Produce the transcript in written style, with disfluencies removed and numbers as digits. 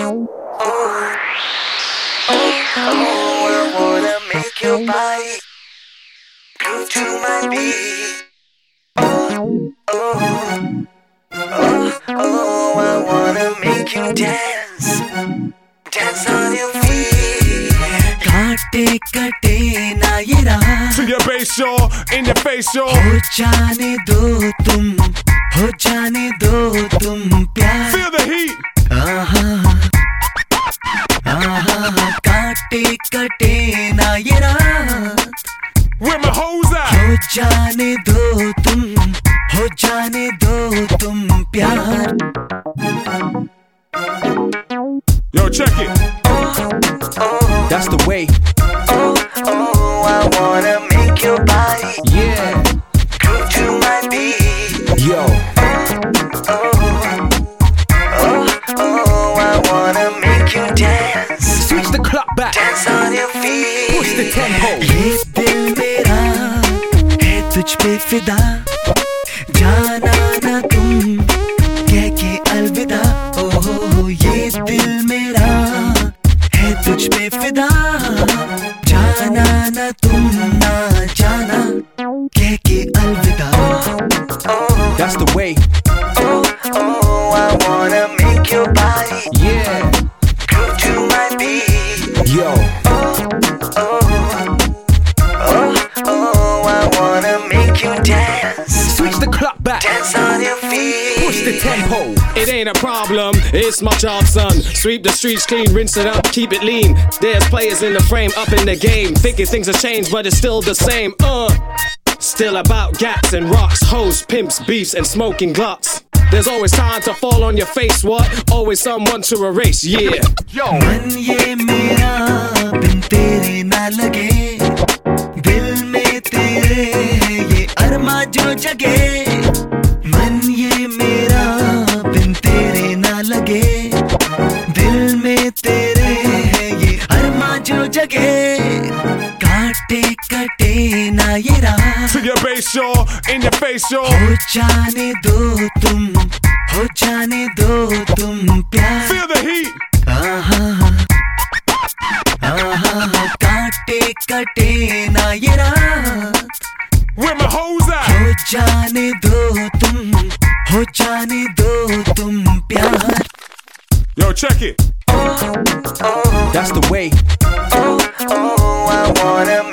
I wanna make your body groove to my beat. I wanna make you dance, dance on your feet. काटे कटे ना ये रात, To your bass, y'all, in your face, y'all. हो जाने दो तुम प्यार. Feel the heat. काटे कटे ना ये रात, Where my hoes at? हो जाने दो तुम प्यार. Yo, check it. That's the way. I wanna make your body Yeah. groove to my beat. Yo. I wanna make you dance, Switch the clock back. dance on your feet. Push the tempo. ये दिल मेरा है तुझ पे फिदा, जाना ना तुम कह के अलविदा. ओह ये दिल मेरा है तुझ पे फिदा, जाना ना तुम ना जाना कह के अलविदा. That's the way. I wanna make your body Yeah. groove to my beat. Yo. I wanna make you dance, Switch the clock back. dance on your feet. Push the tempo. It ain't a problem, it's my job, son. Sweep the streets clean, rinse it up, keep it lean. There's players in the frame, up in the game. Thinking things have changed, but it's still the same. Still about gats and rocks, hoes, pimps, beefs, and smoking glocks. There's always time to fall on your face, what? Always someone to erase, yeah. मन ये मेरा बिन तेरे ना लगे, दिल में तेरे है ये अरमा जो जगे. मन ये मेरा बिन तेरे ना लगे, दिल में तेरे है ये अरमा जो जगे. काटे कटे ना ये रात, To your bass, y'all, in your face, y'all. हो जाने दो तुम प्यार. Feel the heat. काटे कटे ना ये रात, Where my hoes at? हो जाने दो तुम प्यार. Yo, check it. That's the way. I wanna